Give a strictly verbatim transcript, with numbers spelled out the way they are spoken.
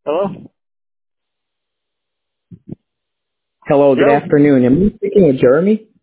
Hello? Hello, good Hello? afternoon. Am I speaking with Jeremy?